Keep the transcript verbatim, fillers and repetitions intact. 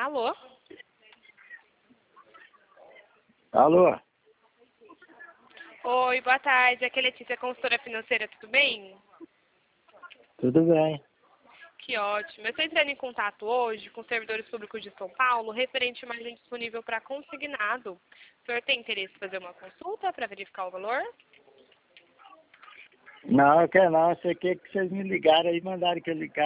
Alô? Alô? Oi, boa tarde. Aqui é Letícia, consultora financeira, tudo bem? Tudo bem. Que ótimo. Eu estou entrando em contato hoje com os servidores públicos de São Paulo, referente a uma agente disponível para consignado. O senhor tem interesse em fazer uma consulta para verificar o valor? Não, eu quero não. Você quer que vocês me ligaram aí e mandaram que eu ligar.